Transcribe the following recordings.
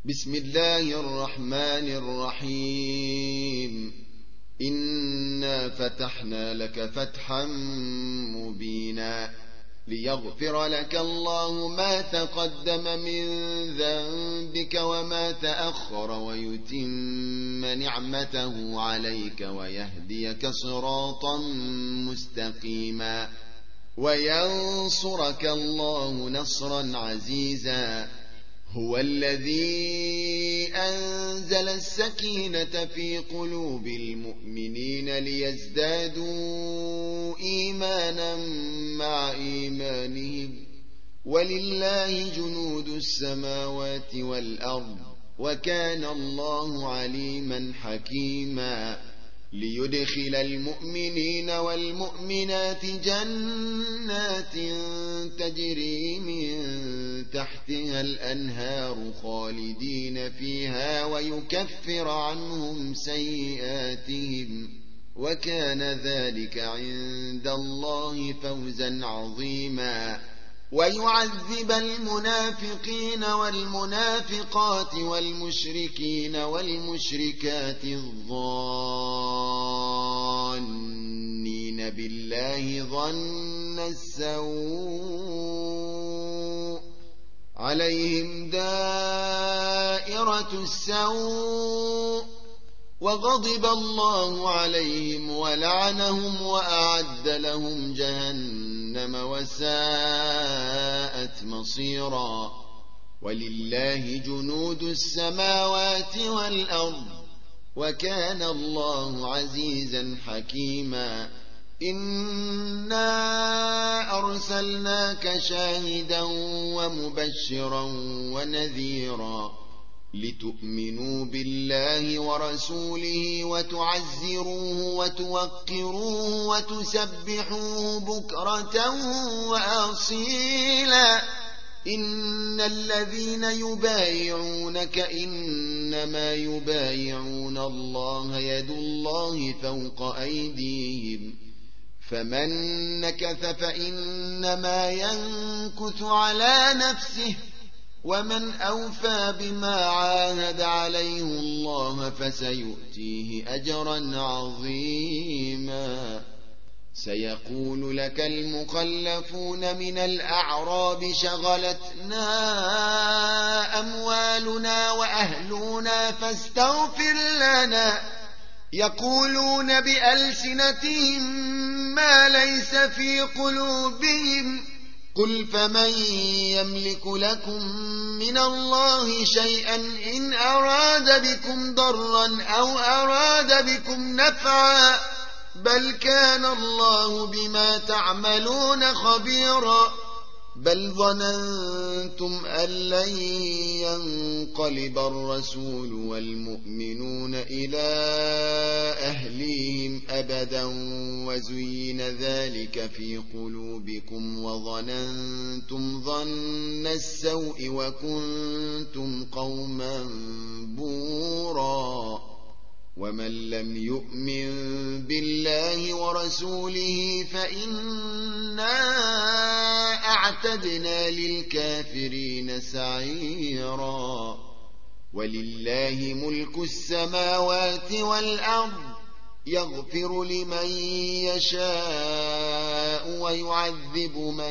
بسم الله الرحمن الرحيم. إنا فتحنا لك فتحا مبينا ليغفر لك الله ما تقدم من ذنبك وما تأخر ويتم نعمته عليك ويهديك صراطا مستقيما وينصرك الله نصرا عزيزا. هو الذي أنزل السكينة في قلوب المؤمنين ليزدادوا إيمانا مع إيمانهم ولله جنود السماوات والأرض وكان الله عليما حكيما. ليدخل المؤمنين والمؤمنات جنات تجري من تحتها الأنهار خالدين فيها ويكفر عنهم سيئاتهم وكان ذلك عند الله فوزا عظيما. ويعذب المنافقين والمنافقات والمشركين والمشركات الظانين بالله ظن السوء عليهم دائرة السوء وغضب الله عليهم ولعنهم وأعد لهم جهنم وساءت مصيرا. ولله جنود السماوات والأرض وكان الله عزيزا حكيما. إنا أرسلناك شاهدا ومبشرا ونذيرا لتؤمنوا بالله ورسوله وتعزروه وتوقروه وتسبحوه بكرة وأصيلا. إن الذين يبايعونك إنما يبايعون الله يد الله فوق أيديهم فمن نكث فإنما ينكث على نفسه ومن أوفى بما عاهد عليه الله فسيؤتيه أجرا عظيما. سيقول لك المخلفون من الأعراب شغلتنا أموالنا وأهلنا فاستغفر لنا. يقولون بألسنتهم ما ليس في قلوبهم قل فمن يملك لكم من الله شيئا إن أراد بكم ضرا أو أراد بكم نفعا بل كان الله بما تعملون خبيرا. بل ظننتم أن لن ينقلب الرسول والمؤمنون إلى أهليهم أبدا وزين ذلك في قلوبكم وظننتم ظن السوء وكنتم قوما بورا. ومن لم يؤمن بالله ورسوله فإنا أعتدنا للكافرين سعيرا. ولله ملك السماوات والأرض يغفر لمن يشاء ويعذب من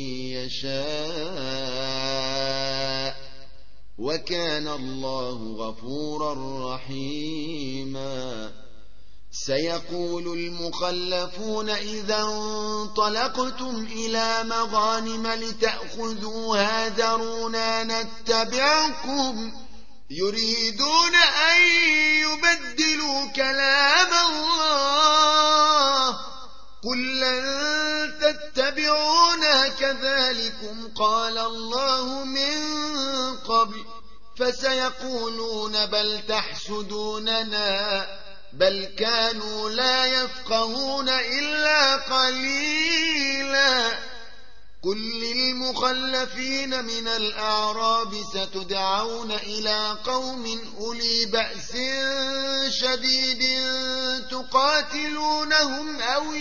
يشاء وكان الله غفورا رحيما. سيقول المخلفون إذا انطلقتم إلى مغانم لتأخذوها ذرونا نتبعكم يريدون أن يبدلوا كلام الله قل لن تتبعونا كذلكم قال الله من قبل فسيقولون بل تحسدوننا بل كانوا لا يفقهون إلا قليلا. قل للمخلفين من الأعراب ستدعون إلى قوم أولي بأس شديد تقاتلونهم أو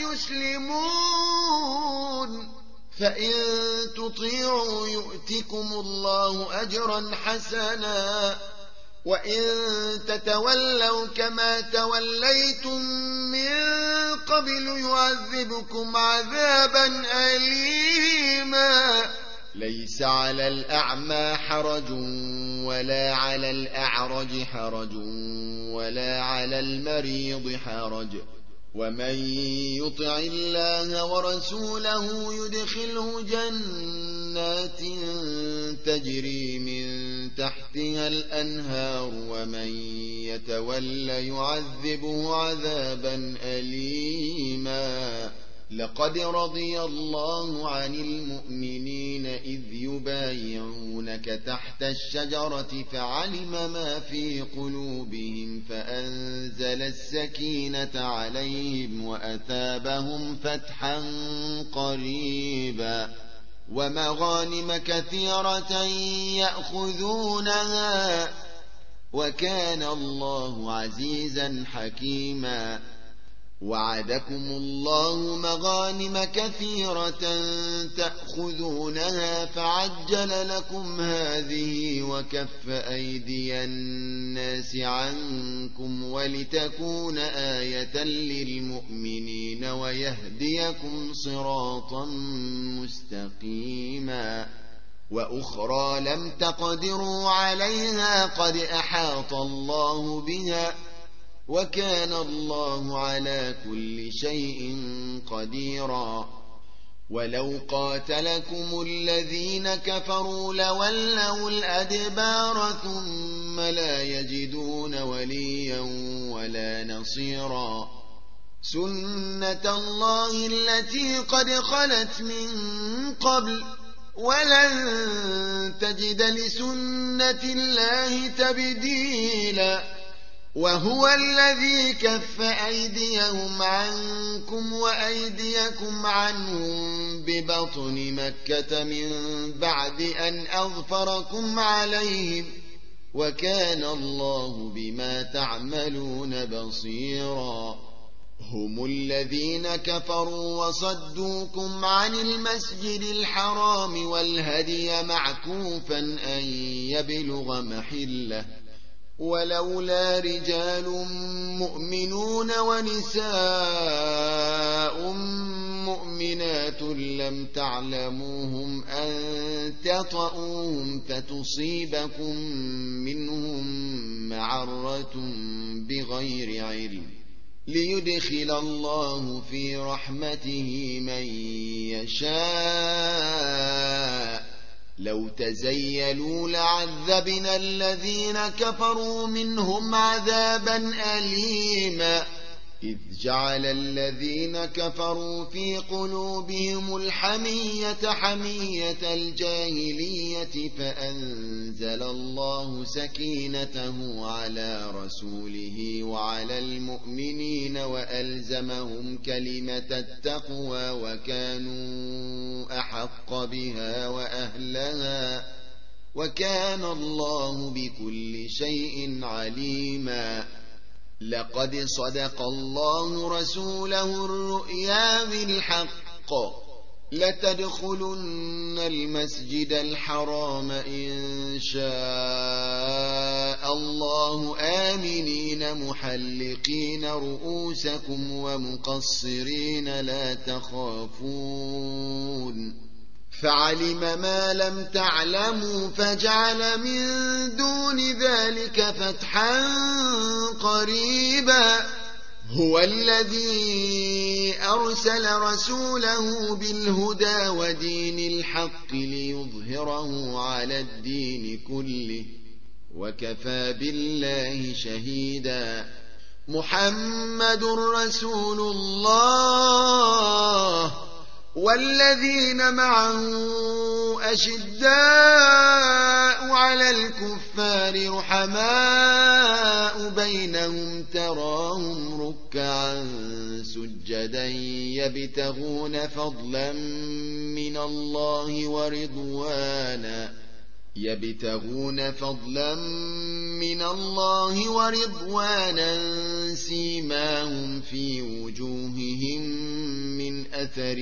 يسلمون فإن تطيعوا يؤتكم الله أجرا حسنا وإن تتولوا كما توليتم من قبل يعذبكم عذابا أليما ليس على الأعمى حرج ولا على الأعرج حرج ولا على المريض حرج ومن يطع الله ورسوله يدخله جنات تجري من تحتها الأنهار ومن يتولى يعذبه عذابا أليما لقد رضي الله عن المؤمنين إذ يبايعونك تحت الشجرة فعلم ما في قلوبهم فأنزل السكينة عليهم وأثابهم فتحا قريبا ومغانم كثيرة يأخذونها وكان الله عزيزا حكيما وعدكم الله مغانم كثيرة تأخذونها فعجل لكم هذه وكف أيدي الناس عنكم ولتكون آية للمؤمنين ويهديكم صراطا مستقيما وأخرى لم تقدروا عليها قد أحاط الله بها وكان الله على كل شيء قديرا ولو قاتلكم الذين كفروا لولوا الأدبار ثم لا يجدون وليا ولا نصيرا سنة الله التي قد خلت من قبل ولن تجد لسنة الله تبديلا وهو الذي كف أيديهم عنكم وأيديكم عنهم ببطن مكة من بعد أن أظفركم عليهم وكان الله بما تعملون بصيرا هم الذين كفروا وصدوكم عن المسجد الحرام والهدي معكوفا أن يبلغ محله ولولا رجال مؤمنون ونساء مؤمنات لم تعلموهم أن تطؤوهم فتصيبكم منهم معرة بغير علم ليدخل الله في رحمته من يشاء لو تزيلوا لعذبنا الذين كفروا منهم عذابا أليما إذ جعل الذين كفروا في قلوبهم الحمية حمية الجاهلية فأنزل الله سكينته على رسوله وعلى المؤمنين وألزمهم كلمة التقوى وكانوا أحق بها وأهلها وكان الله بكل شيء عليما لقد صدق الله رسوله الرؤيا بالحق لتدخلن المسجد الحرام إن شاء الله آمنين محلقين رؤوسكم ومقصرين لا تخافون فعلم ما لم تعلموا فجعل من دون ذلك فتحا قريبا هو الذي أرسل رسوله بالهدى ودين الحق ليظهره على الدين كله وكفى بالله شهيدا محمد رسول الله والذين معه أشداء على الكفار رحماء بينهم تراهم ركعا سجدا يبتغون فضلا من الله ورضوانا سيماهم في وجوههم من أثر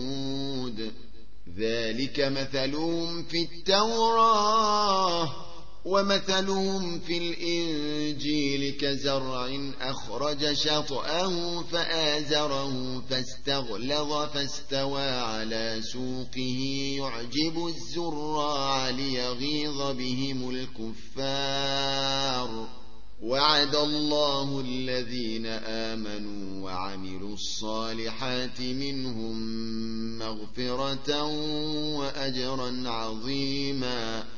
السجود ذلك مثلهم في التوراة ومثلهم في الإنجيل كزرع أخرج شطأه فآزره فاستغلظ فاستوى على سوقه يعجب الزراع ليغيظ بهم الكفار. وعد الله الذين آمنوا وعملوا الصالحات منهم مغفرة وأجرا عظيما.